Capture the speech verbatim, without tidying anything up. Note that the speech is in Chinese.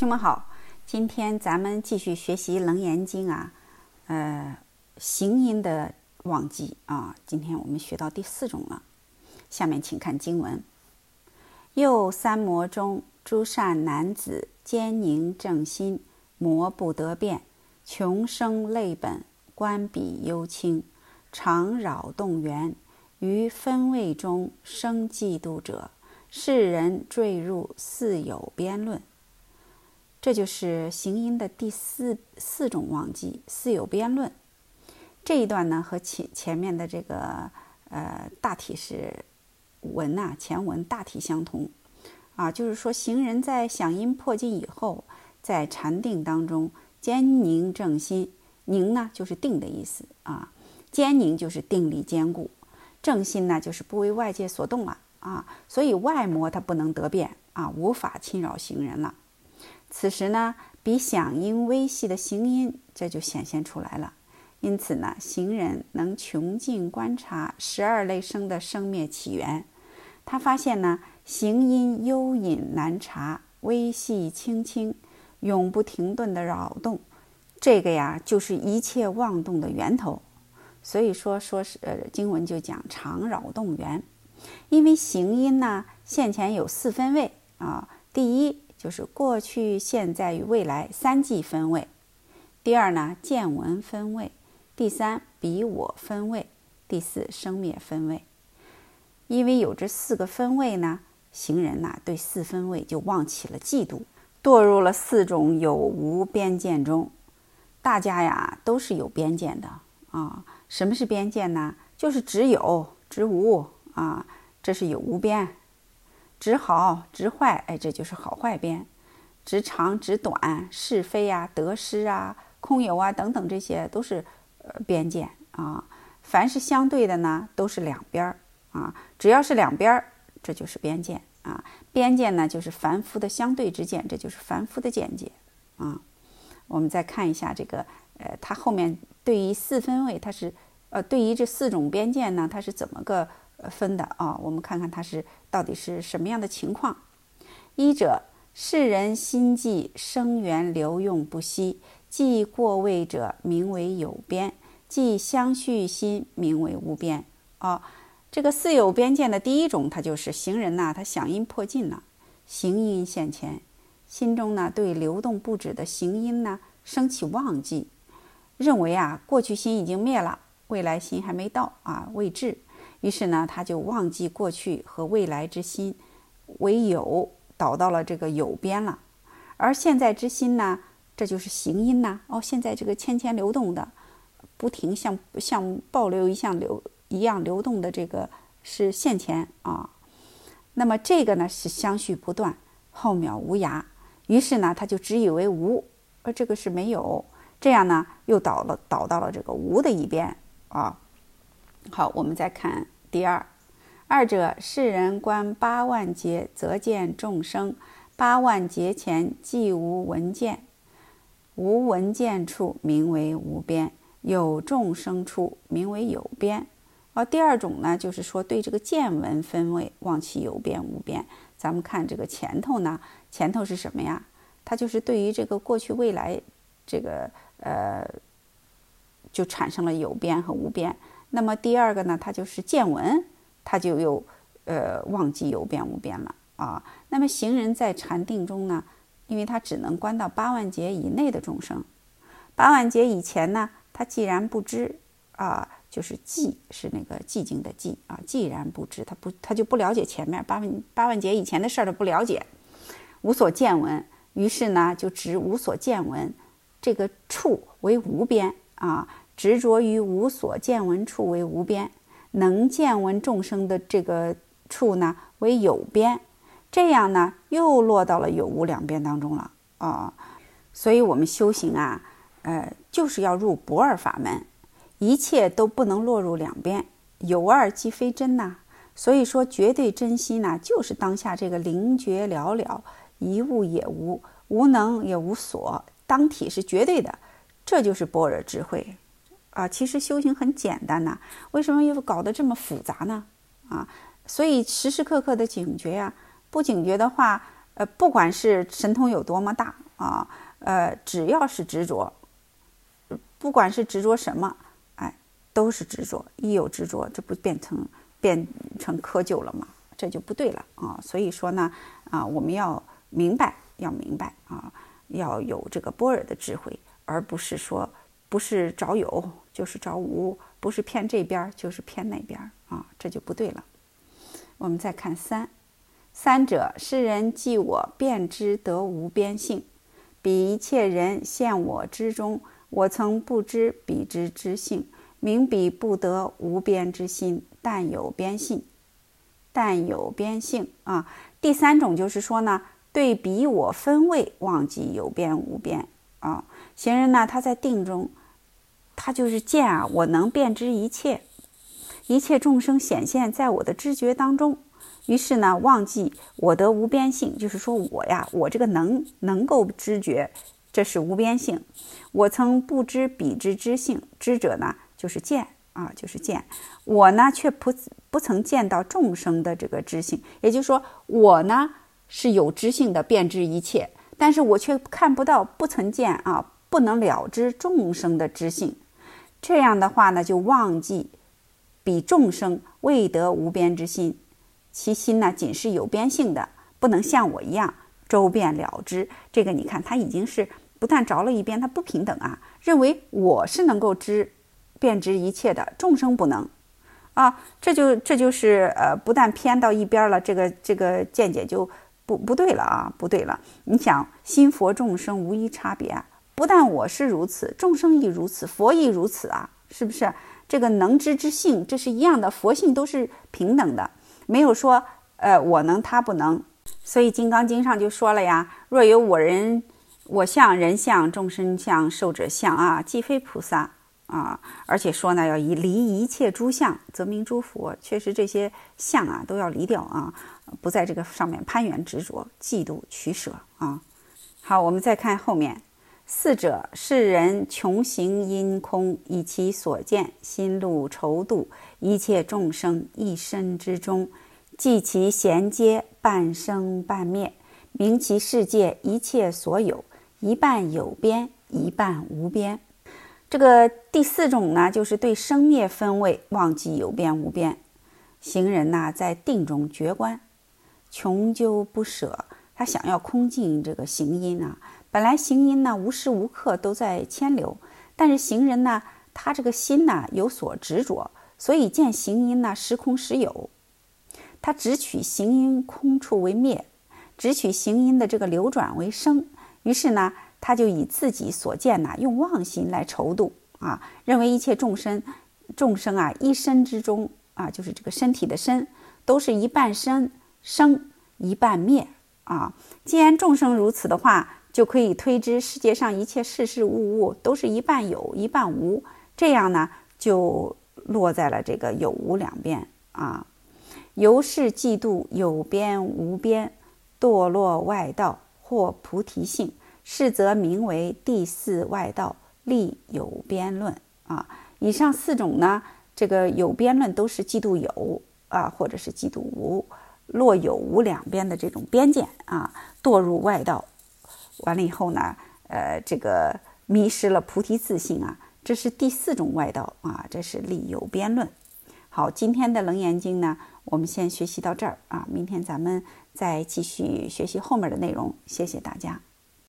兄们好，今天咱们继续学习《楞严经》啊，呃，行音的忘记啊。今天我们学到第四种了，下面请看经文：又三摩中，诸善男子坚宁正心，魔不得变，穷生类本，观彼幽清，常扰动缘，于分位中生嫉妒者，世人坠入四有边论。这就是行音的第四四种忘记，四有边论。这一段呢和前前面的这个呃大体是文呐、啊，前文大体相同啊，就是说行人在响音破尽以后，在禅定当中坚宁正心，宁呢就是定的意思啊，坚宁就是定力坚固，正心呢就是不为外界所动了啊，所以外魔它不能得变啊，无法侵扰行人了。此时呢，比响音微细的行音这就显现出来了。因此呢，行人能穷尽观察十二类声的生灭起源。他发现呢，行音幽隐难察，微细轻轻，永不停顿的扰动，这个呀就是一切妄动的源头。所以说说是呃经文就讲常扰动缘，因为行音呢现前有四分位啊，第一就是过去、现在与未来三际分位；第二呢，见闻分位；第三，彼我分位；第四，生灭分位。因为有这四个分位呢，行人呐、啊、对四分位就忘起了嫉妒，堕入了四种有无边见中。大家呀都是有边见的啊。什么是边见呢？就是只有、只无啊，这是有无边。指好指坏，哎，这就是好坏边；指长指短，是非啊、得失啊、空有啊等等，这些都是呃边见啊。凡是相对的呢，都是两边啊。只要是两边，这就是边见啊。边见呢，就是凡夫的相对之见，这就是凡夫的见解啊。我们再看一下这个，呃，它后面对于四分位，它是呃，对于这四种边见呢，它是怎么个分的啊？我们看看它是到底是什么样的情况。一者，世人心计生源流用不息，既过位者名为有边，既相续心名为无边啊。这个四有边见的第一种，它就是行人呐、啊，他响音破尽了，行音现前，心中呢对流动不止的行音呢升起忘记，认为啊过去心已经灭了，未来心还没到啊，未至。于是呢，他就忘记过去和未来之心为有，导到了这个有边了。而现在之心呢，这就是行音呐、啊。哦，现在这个千千流动的，不停像像暴流一样流一样流动的，这个是现前啊。那么这个呢是相续不断，后渺无涯。于是呢，他就只以为无，而这个是没有。这样呢，又导了导到了这个无的一边啊。好，我们再看第二。二者，世人观八万劫，则见众生。八万劫前既无闻见，无闻见处名为无边，有众生处名为有边。而第二种呢，就是说对这个见闻分位忘其有边无边。咱们看这个前头呢，前头是什么呀？它就是对于这个过去未来这个呃，就产生了有边和无边。那么第二个呢，它就是见闻，它就有呃忘记有边无边了啊。那么行人在禅定中呢，因为他只能观到八万劫以内的众生，八万劫以前呢，他既然不知啊，就是寂，是那个寂静的寂啊，既然不知，他不他就不了解前面八万八万劫以前的事儿，他不了解，无所见闻，于是呢就执无所见闻这个处为无边啊。执着于无所见闻处为无边，能见闻众生的这个处呢为有边，这样呢又落到了有无两边当中了啊。所以我们修行啊，呃，就是要入不二法门，一切都不能落入两边，有二即非真呐、啊。所以说绝对真心呢，就是当下这个灵觉了了，一物也无，无能也无所，当体是绝对的，这就是般若智慧。啊，其实修行很简单呐、啊，为什么又搞得这么复杂呢？啊，所以时时刻刻的警觉呀、啊，不警觉的话，呃，不管是神通有多么大啊，呃，只要是执着，不管是执着什么，哎，都是执着。一有执着，这不变成变成窠臼了吗？这就不对了啊。所以说呢，啊，我们要明白，要明白啊，要有这个般若的智慧，而不是说不是找有就是找无，不是偏这边就是偏那边啊，这就不对了。我们再看三，三者，世人即我辨之得无边性，彼一切人现我之中，我曾不知彼之知性，名彼不得无边之心，但有边性，但有边性啊。第三种就是说呢，对彼我分位，忘记有边无边啊。行人呢，他在定中，他就是见啊，我能辨知一切，一切众生显现在我的知觉当中，于是呢，忘记我得无边性，就是说我呀，我这个能能够知觉，这是无边性。我曾不知彼之知性，知者呢就是见啊，就是见。我呢却不不曾见到众生的这个知性，也就是说，我呢是有知性的，辨知一切，但是我却看不到，不曾见啊，不能了知众生的知性。这样的话呢，就忘记彼众生未得无边之心，其心呢仅是有边性的，不能像我一样周遍了知。这个你看，他已经是不但着了一边，他不平等啊，认为我是能够知遍知一切的，众生不能啊，这就这就是呃，不但偏到一边了，这个这个见解就不不对了啊，不对了。你想，心佛众生无一差别啊，不但我是如此，众生亦如此，佛亦如此啊，是不是？这个能知之性，这是一样的，佛性都是平等的，没有说呃我能他不能。所以《金刚经》上就说了呀，若有我人我相人相众生相寿者相啊，即非菩萨啊。而且说呢，要以离一切诸相，则名诸佛。确实这些相啊都要离掉啊，不在这个上面攀缘执着、嫉妒、取舍啊。好，我们再看后面。四者，世人穷行因空，以其所见，心路愁度一切众生一身之中，即其衔接，半生半灭，名其世界一切所有，一半有边，一半无边。这个第四种呢，就是对生灭分位，忘记有边无边。行人呢，在定中觉观，穷究不舍，他想要空尽这个行因啊。本来行因呢无时无刻都在牵流，但是行人呢，他这个心呢有所执着，所以见行因呢时空时有，他只取行因空处为灭，只取行因的这个流转为生。于是呢，他就以自己所见呢，用妄心来筹度啊，认为一切众生众生啊一身之中啊，就是这个身体的身，都是一半生生一半灭啊。既然众生如此的话，就可以推知世界上一切事事物物都是一半有一半无，这样呢就落在了这个有无两边啊。由是嫉妒有边无边，堕落外道或菩提性，是则名为第四外道，立有边论啊。以上四种呢，这个有边论都是嫉妒有啊，或者是嫉妒无，落有无两边的这种边界啊，堕入外道。完了以后呢，呃，这个迷失了菩提自性啊，这是第四种外道啊，这是立有边论。好，今天的楞严经呢，我们先学习到这儿啊，明天咱们再继续学习后面的内容。谢谢大家。